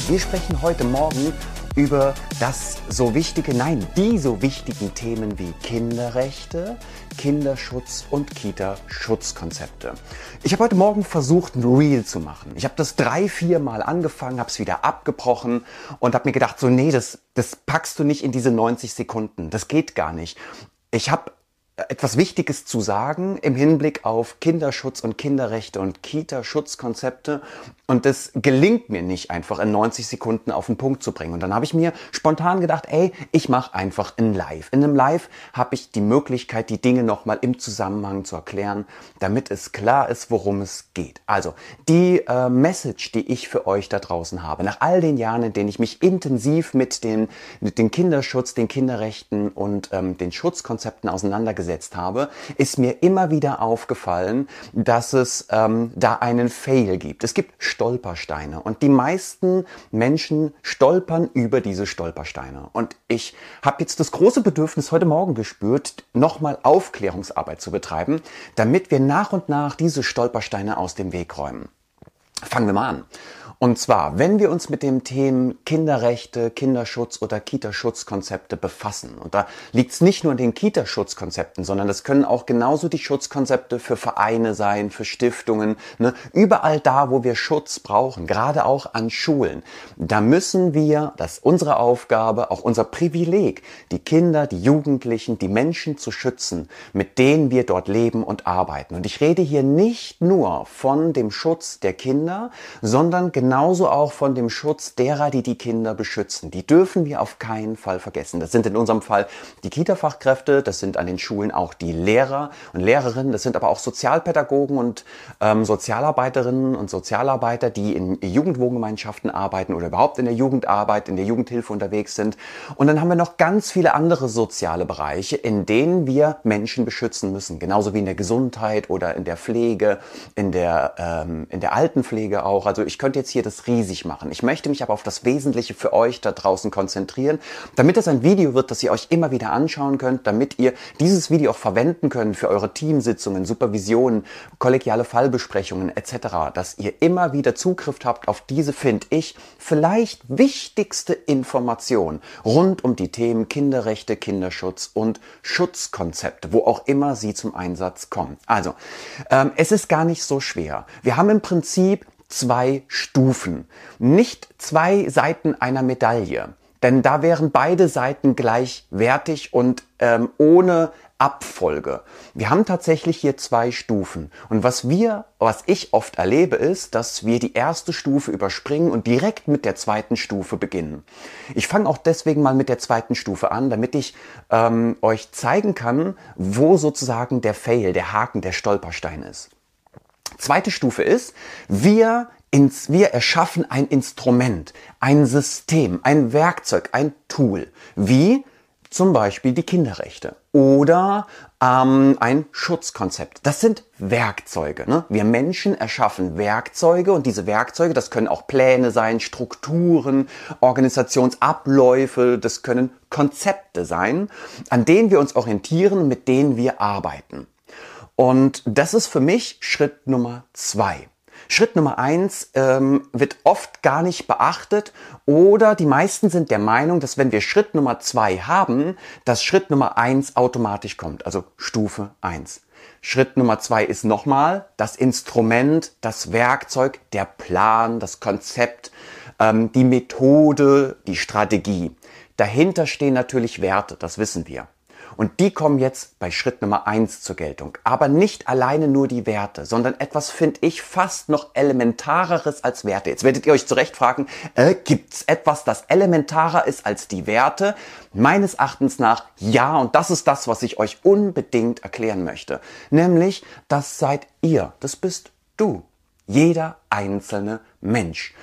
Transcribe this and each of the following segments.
Wir sprechen heute Morgen über die so wichtigen Themen wie Kinderrechte, Kinderschutz und Kita-Schutzkonzepte. Ich habe heute Morgen versucht, ein Reel zu machen. Ich habe das 3-4 Mal angefangen, habe es wieder abgebrochen und habe mir gedacht, das packst du nicht in diese 90 Sekunden. Das geht gar nicht. Ich habe etwas Wichtiges zu sagen im Hinblick auf Kinderschutz und Kinderrechte und Kita-Schutzkonzepte. Und das gelingt mir nicht einfach in 90 Sekunden auf den Punkt zu bringen. Und dann habe ich mir spontan gedacht, ich mache einfach ein Live. In einem Live habe ich die Möglichkeit, die Dinge nochmal im Zusammenhang zu erklären, damit es klar ist, worum es geht. Also die Message, die ich für euch da draußen habe, nach all den Jahren, in denen ich mich intensiv mit den Kinderschutz, den Kinderrechten und den Schutzkonzepten auseinandergesetzt habe, ist mir immer wieder aufgefallen, dass es da einen Fail gibt. Es gibt Stolpersteine und die meisten Menschen stolpern über diese Stolpersteine. Und ich habe jetzt das große Bedürfnis heute Morgen gespürt, nochmal Aufklärungsarbeit zu betreiben, damit wir nach und nach diese Stolpersteine aus dem Weg räumen. Fangen wir mal an. Und zwar, wenn wir uns mit dem Thema Kinderrechte, Kinderschutz oder Kita-Schutzkonzepte befassen, und da liegt es nicht nur in den Kita-Schutzkonzepten, sondern das können auch genauso die Schutzkonzepte für Vereine sein, für Stiftungen, überall da, wo wir Schutz brauchen, gerade auch an Schulen. Da müssen wir, das ist unsere Aufgabe, auch unser Privileg, die Kinder, die Jugendlichen, die Menschen zu schützen, mit denen wir dort leben und arbeiten. Und ich rede hier nicht nur von dem Schutz der Kinder, sondern genauso auch von dem Schutz derer, die die Kinder beschützen. Die dürfen wir auf keinen Fall vergessen. Das sind in unserem Fall die Kita-Fachkräfte, das sind an den Schulen auch die Lehrer und Lehrerinnen, das sind aber auch Sozialpädagogen und Sozialarbeiterinnen und Sozialarbeiter, die in Jugendwohngemeinschaften arbeiten oder überhaupt in der Jugendarbeit, in der Jugendhilfe unterwegs sind. Und dann haben wir noch ganz viele andere soziale Bereiche, in denen wir Menschen beschützen müssen. Genauso wie in der Gesundheit oder in der Pflege, in der Altenpflege auch. Also ich könnte jetzt hier das riesig machen. Ich möchte mich aber auf das Wesentliche für euch da draußen konzentrieren, damit es ein Video wird, das ihr euch immer wieder anschauen könnt, damit ihr dieses Video auch verwenden könnt für eure Teamsitzungen, Supervisionen, kollegiale Fallbesprechungen etc., dass ihr immer wieder Zugriff habt auf diese, finde ich, vielleicht wichtigste Information rund um die Themen Kinderrechte, Kinderschutz und Schutzkonzepte, wo auch immer sie zum Einsatz kommen. Also, es ist gar nicht so schwer. Wir haben im Prinzip 2 Stufen, nicht 2 Seiten einer Medaille, denn da wären beide Seiten gleichwertig und ohne Abfolge. Wir haben tatsächlich hier 2 Stufen und was ich oft erlebe, ist, dass wir die erste Stufe überspringen und direkt mit der zweiten Stufe beginnen. Ich fange auch deswegen mal mit der zweiten Stufe an, damit ich euch zeigen kann, wo sozusagen der Fail, der Haken, der Stolperstein ist. Zweite Stufe ist, wir erschaffen ein Instrument, ein System, ein Werkzeug, ein Tool, wie zum Beispiel die Kinderrechte oder ein Schutzkonzept. Das sind Werkzeuge. Ne? Wir Menschen erschaffen Werkzeuge und diese Werkzeuge, das können auch Pläne sein, Strukturen, Organisationsabläufe, das können Konzepte sein, an denen wir uns orientieren und mit denen wir arbeiten. Und das ist für mich Schritt Nummer 2. Schritt Nummer 1 wird oft gar nicht beachtet oder die meisten sind der Meinung, dass wenn wir Schritt Nummer 2 haben, dass Schritt Nummer 1 automatisch kommt, also Stufe 1. Schritt Nummer 2 ist nochmal das Instrument, das Werkzeug, der Plan, das Konzept, die Methode, die Strategie. Dahinter stehen natürlich Werte, das wissen wir. Und die kommen jetzt bei Schritt Nummer 1 zur Geltung. Aber nicht alleine nur die Werte, sondern etwas, finde ich, fast noch Elementareres als Werte. Jetzt werdet ihr euch zurecht fragen, gibt es etwas, das elementarer ist als die Werte? Meines Erachtens nach ja, und das ist das, was ich euch unbedingt erklären möchte. Nämlich, das seid ihr, das bist du, jeder einzelne Mensch.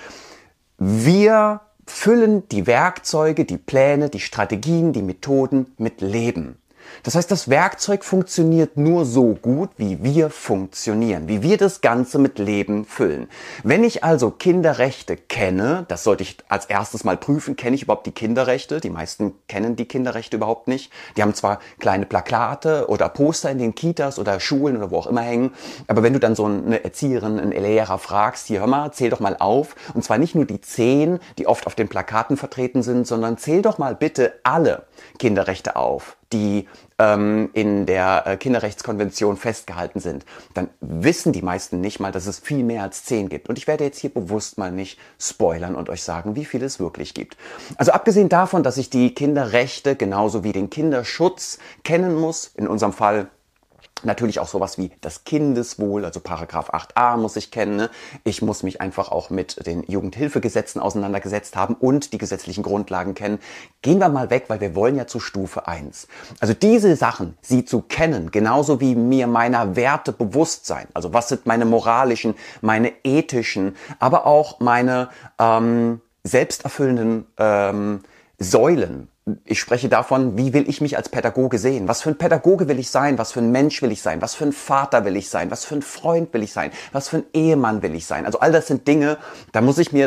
Wir füllen die Werkzeuge, die Pläne, die Strategien, die Methoden mit Leben. Das heißt, das Werkzeug funktioniert nur so gut, wie wir funktionieren, wie wir das Ganze mit Leben füllen. Wenn ich also Kinderrechte kenne, das sollte ich als erstes mal prüfen, kenne ich überhaupt die Kinderrechte? Die meisten kennen die Kinderrechte überhaupt nicht. Die haben zwar kleine Plakate oder Poster in den Kitas oder Schulen oder wo auch immer hängen, aber wenn du dann so eine Erzieherin, einen Lehrer fragst, hier hör mal, zähl doch mal auf, und zwar nicht nur die 10, die oft auf den Plakaten vertreten sind, sondern zähl doch mal bitte alle Kinderrechte auf, die in der Kinderrechtskonvention festgehalten sind, dann wissen die meisten nicht mal, dass es viel mehr als 10 gibt. Und ich werde jetzt hier bewusst mal nicht spoilern und euch sagen, wie viele es wirklich gibt. Also abgesehen davon, dass ich die Kinderrechte genauso wie den Kinderschutz kennen muss, in unserem Fall natürlich auch sowas wie das Kindeswohl, also Paragraph 8a muss ich kennen. Ne? Ich muss mich einfach auch mit den Jugendhilfegesetzen auseinandergesetzt haben und die gesetzlichen Grundlagen kennen. Gehen wir mal weg, weil wir wollen ja zu Stufe 1. Also diese Sachen, sie zu kennen, genauso wie mir meiner Werte bewusst sein. Also was sind meine moralischen, meine ethischen, aber auch meine selbsterfüllenden Säulen. Ich spreche davon, wie will ich mich als Pädagoge sehen? Was für ein Pädagoge will ich sein? Was für ein Mensch will ich sein? Was für ein Vater will ich sein? Was für ein Freund will ich sein? Was für ein Ehemann will ich sein? Also all das sind Dinge, da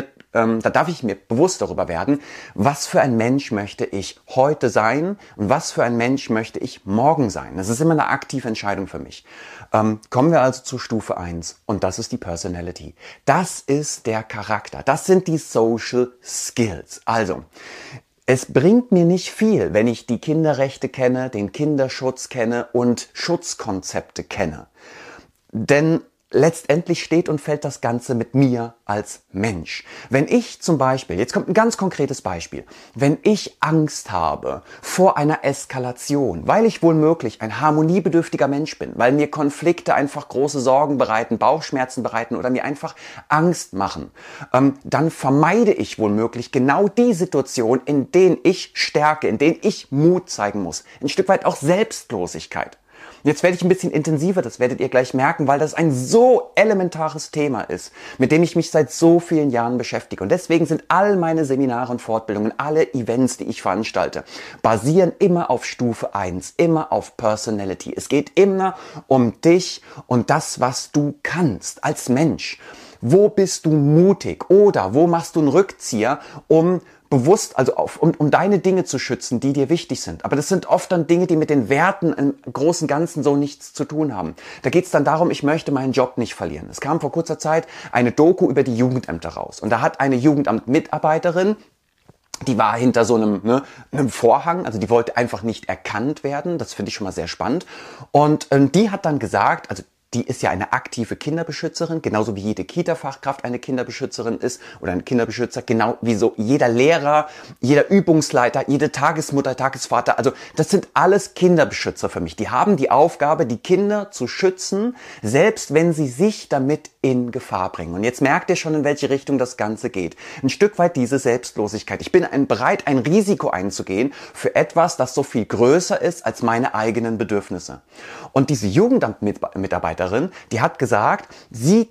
darf ich mir bewusst darüber werden, was für ein Mensch möchte ich heute sein und was für ein Mensch möchte ich morgen sein. Das ist immer eine aktive Entscheidung für mich. Kommen wir also zu Stufe 1 und das ist die Personality. Das ist der Charakter. Das sind die Social Skills. Also, es bringt mir nicht viel, wenn ich die Kinderrechte kenne, den Kinderschutz kenne und Schutzkonzepte kenne. Denn letztendlich steht und fällt das Ganze mit mir als Mensch. Wenn ich zum Beispiel, jetzt kommt ein ganz konkretes Beispiel, wenn ich Angst habe vor einer Eskalation, weil ich womöglich ein harmoniebedürftiger Mensch bin, weil mir Konflikte einfach große Sorgen bereiten, Bauchschmerzen bereiten oder mir einfach Angst machen, dann vermeide ich womöglich genau die Situation, in denen ich Stärke, in denen ich Mut zeigen muss. Ein Stück weit auch Selbstlosigkeit. Jetzt werde ich ein bisschen intensiver, das werdet ihr gleich merken, weil das ein so elementares Thema ist, mit dem ich mich seit so vielen Jahren beschäftige. Und deswegen sind all meine Seminare und Fortbildungen, alle Events, die ich veranstalte, basieren immer auf Stufe 1, immer auf Personality. Es geht immer um dich und das, was du kannst als Mensch. Wo bist du mutig oder wo machst du einen Rückzieher, um bewusst, also um deine Dinge zu schützen, die dir wichtig sind. Aber das sind oft dann Dinge, die mit den Werten im großen Ganzen so nichts zu tun haben. Da geht es dann darum, ich möchte meinen Job nicht verlieren. Es kam vor kurzer Zeit eine Doku über die Jugendämter raus. Und da hat eine Jugendamtmitarbeiterin, die war hinter so einem Vorhang, also die wollte einfach nicht erkannt werden. Das finde ich schon mal sehr spannend. Und die hat dann gesagt, also die ist ja eine aktive Kinderbeschützerin, genauso wie jede Kita-Fachkraft eine Kinderbeschützerin ist oder ein Kinderbeschützer, genau wie so jeder Lehrer, jeder Übungsleiter, jede Tagesmutter, Tagesvater. Also das sind alles Kinderbeschützer für mich. Die haben die Aufgabe, die Kinder zu schützen, selbst wenn sie sich damit in Gefahr bringen. Und jetzt merkt ihr schon, in welche Richtung das Ganze geht. Ein Stück weit diese Selbstlosigkeit. Ich bin bereit, ein Risiko einzugehen für etwas, das so viel größer ist als meine eigenen Bedürfnisse. Und diese Jugendamtmitarbeiterin, die hat gesagt, sie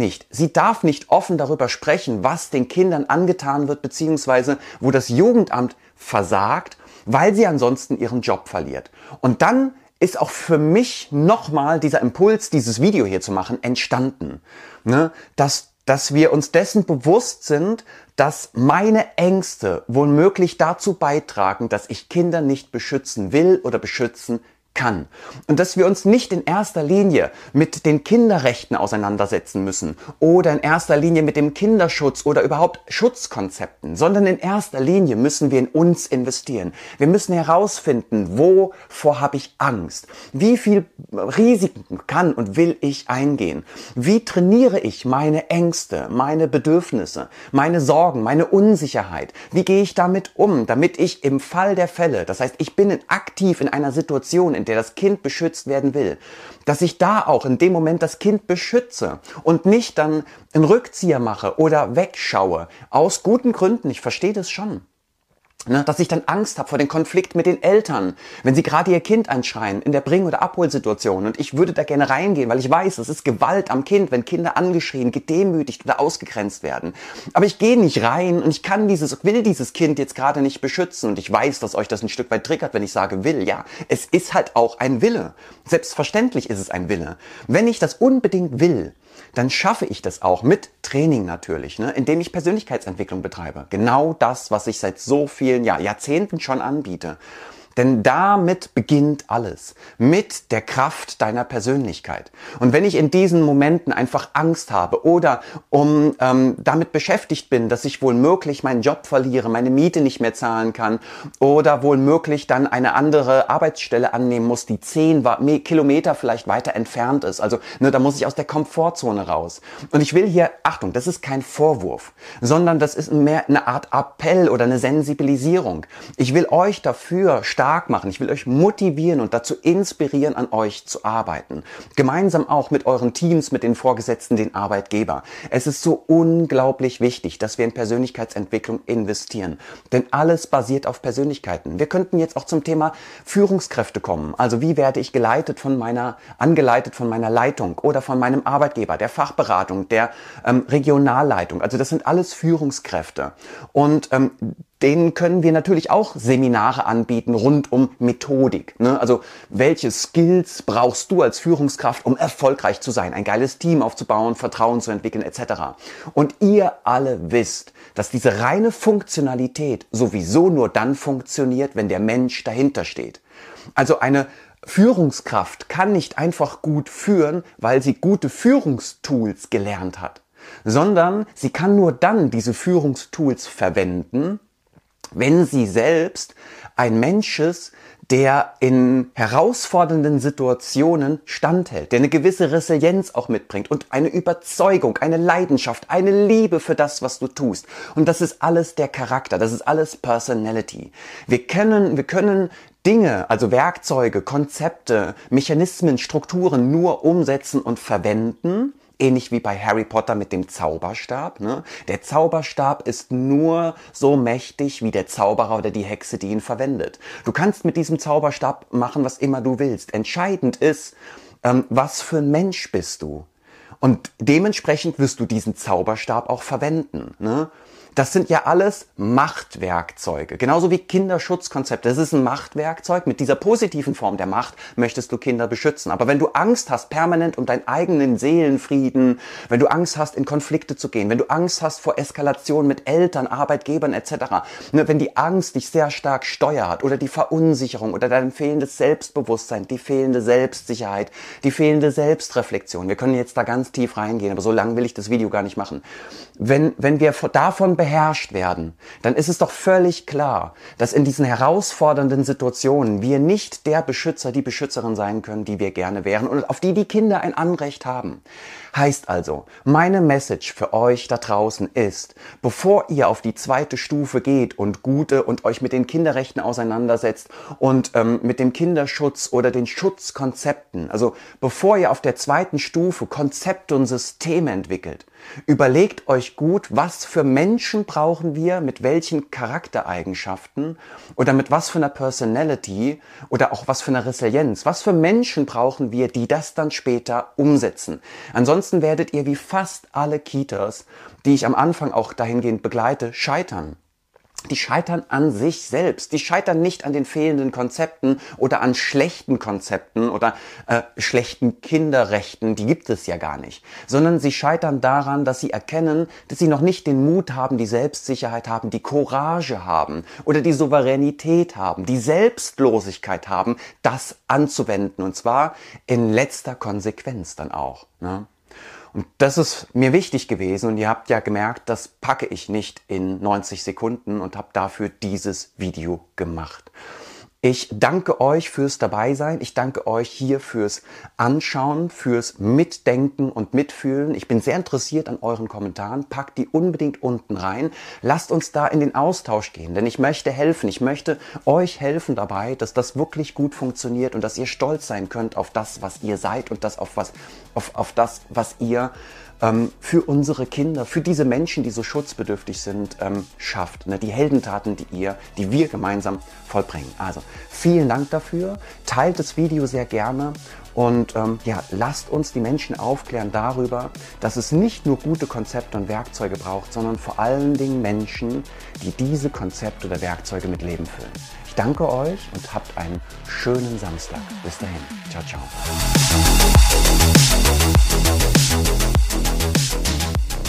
darf nicht offen darüber sprechen, was den Kindern angetan wird, beziehungsweise wo das Jugendamt versagt, weil sie ansonsten ihren Job verliert. Und dann ist auch für mich nochmal dieser Impuls, dieses Video hier zu machen, entstanden. Ne? Dass wir uns dessen bewusst sind, dass meine Ängste womöglich dazu beitragen, dass ich Kinder nicht beschützen will oder beschützen kann. Und dass wir uns nicht in erster Linie mit den Kinderrechten auseinandersetzen müssen oder in erster Linie mit dem Kinderschutz oder überhaupt Schutzkonzepten, sondern in erster Linie müssen wir in uns investieren. Wir müssen herausfinden, wovor habe ich Angst? Wie viel Risiken kann und will ich eingehen? Wie trainiere ich meine Ängste, meine Bedürfnisse, meine Sorgen, meine Unsicherheit? Wie gehe ich damit um, damit ich im Fall der Fälle, das heißt, ich bin aktiv in einer Situation, in der das Kind beschützt werden will, dass ich da auch in dem Moment das Kind beschütze und nicht dann einen Rückzieher mache oder wegschaue. Aus guten Gründen, ich verstehe das schon. Ne, dass ich dann Angst habe vor dem Konflikt mit den Eltern, wenn sie gerade ihr Kind anschreien in der Bring- oder Abholsituation und ich würde da gerne reingehen, weil ich weiß, es ist Gewalt am Kind, wenn Kinder angeschrien, gedemütigt oder ausgegrenzt werden. Aber ich gehe nicht rein und ich will dieses Kind jetzt gerade nicht beschützen und ich weiß, dass euch das ein Stück weit triggert, wenn ich sage will. Ja, es ist halt auch ein Wille. Selbstverständlich ist es ein Wille. Wenn ich das unbedingt will, dann schaffe ich das auch mit Training natürlich, ne, indem ich Persönlichkeitsentwicklung betreibe. Genau das, was ich seit so vielen Jahrzehnten schon anbiete. Denn damit beginnt alles. Mit der Kraft deiner Persönlichkeit. Und wenn ich in diesen Momenten einfach Angst habe oder damit beschäftigt bin, dass ich wohl möglich meinen Job verliere, meine Miete nicht mehr zahlen kann oder wohl möglich dann eine andere Arbeitsstelle annehmen muss, die 10 Kilometer vielleicht weiter entfernt ist. Also ne, da muss ich aus der Komfortzone raus. Und ich will hier, Achtung, das ist kein Vorwurf, sondern das ist mehr eine Art Appell oder eine Sensibilisierung. Ich will euch dafür stark machen. Ich will euch motivieren und dazu inspirieren, an euch zu arbeiten. Gemeinsam auch mit euren Teams, mit den Vorgesetzten, den Arbeitgeber. Es ist so unglaublich wichtig, dass wir in Persönlichkeitsentwicklung investieren. Denn alles basiert auf Persönlichkeiten. Wir könnten jetzt auch zum Thema Führungskräfte kommen. Also wie werde ich angeleitet von meiner Leitung oder von meinem Arbeitgeber, der Fachberatung, der Regionalleitung. Also das sind alles Führungskräfte. Und denen können wir natürlich auch Seminare anbieten rund um Methodik. Ne? Also welche Skills brauchst du als Führungskraft, um erfolgreich zu sein, ein geiles Team aufzubauen, Vertrauen zu entwickeln etc. Und ihr alle wisst, dass diese reine Funktionalität sowieso nur dann funktioniert, wenn der Mensch dahinter steht. Also eine Führungskraft kann nicht einfach gut führen, weil sie gute Führungstools gelernt hat, sondern sie kann nur dann diese Führungstools verwenden, wenn sie selbst ein Mensch ist, der in herausfordernden Situationen standhält, der eine gewisse Resilienz auch mitbringt und eine Überzeugung, eine Leidenschaft, eine Liebe für das, was du tust. Und das ist alles der Charakter, das ist alles Personality. Wir können Dinge, also Werkzeuge, Konzepte, Mechanismen, Strukturen nur umsetzen und verwenden, ähnlich wie bei Harry Potter mit dem Zauberstab. Ne? Der Zauberstab ist nur so mächtig wie der Zauberer oder die Hexe, die ihn verwendet. Du kannst mit diesem Zauberstab machen, was immer du willst. Entscheidend ist, was für ein Mensch bist du. Und dementsprechend wirst du diesen Zauberstab auch verwenden. Ne? Das sind ja alles Machtwerkzeuge. Genauso wie Kinderschutzkonzepte. Das ist ein Machtwerkzeug. Mit dieser positiven Form der Macht möchtest du Kinder beschützen. Aber wenn du Angst hast, permanent um deinen eigenen Seelenfrieden, wenn du Angst hast, in Konflikte zu gehen, wenn du Angst hast vor Eskalation mit Eltern, Arbeitgebern etc., ne, wenn die Angst dich sehr stark steuert oder die Verunsicherung oder dein fehlendes Selbstbewusstsein, die fehlende Selbstsicherheit, die fehlende Selbstreflexion. Wir können jetzt da ganz tief reingehen, aber so lange will ich das Video gar nicht machen. Wenn wir davon beherrscht werden, dann ist es doch völlig klar, dass in diesen herausfordernden Situationen wir nicht der Beschützer, die Beschützerin sein können, die wir gerne wären und auf die Kinder ein Anrecht haben. Heißt also, meine Message für euch da draußen ist, bevor ihr auf die 2. Stufe geht und euch mit den Kinderrechten auseinandersetzt und mit dem Kinderschutz oder den Schutzkonzepten, also bevor ihr auf der 2. Stufe Konzepte und Systeme entwickelt, überlegt euch gut, was für Menschen brauchen wir, mit welchen Charaktereigenschaften oder mit was für einer Personality oder auch was für einer Resilienz. Was für Menschen brauchen wir, die das dann später umsetzen. Ansonsten werdet ihr wie fast alle Kitas, die ich am Anfang auch dahingehend begleite, scheitern. Die scheitern an sich selbst. Die scheitern nicht an den fehlenden Konzepten oder an schlechten Konzepten oder schlechten Kinderrechten, die gibt es ja gar nicht. Sondern sie scheitern daran, dass sie erkennen, dass sie noch nicht den Mut haben, die Selbstsicherheit haben, die Courage haben oder die Souveränität haben, die Selbstlosigkeit haben, das anzuwenden. Und zwar in letzter Konsequenz dann auch. Ne? Und das ist mir wichtig gewesen und ihr habt ja gemerkt, das packe ich nicht in 90 Sekunden und habe dafür dieses Video gemacht. Ich danke euch fürs Dabeisein. Ich danke euch hier fürs Anschauen, fürs Mitdenken und Mitfühlen. Ich bin sehr interessiert an euren Kommentaren. Packt die unbedingt unten rein. Lasst uns da in den Austausch gehen, denn ich möchte helfen. Ich möchte euch helfen dabei, dass das wirklich gut funktioniert und dass ihr stolz sein könnt auf das, was ihr seid und das auf das, was ihr für unsere Kinder, für diese Menschen, die so schutzbedürftig sind, schafft. Ne? Die Heldentaten, die wir gemeinsam vollbringen. Also vielen Dank dafür. Teilt das Video sehr gerne und lasst uns die Menschen aufklären darüber, dass es nicht nur gute Konzepte und Werkzeuge braucht, sondern vor allen Dingen Menschen, die diese Konzepte oder Werkzeuge mit Leben füllen. Ich danke euch und habt einen schönen Samstag. Bis dahin. Ciao, ciao.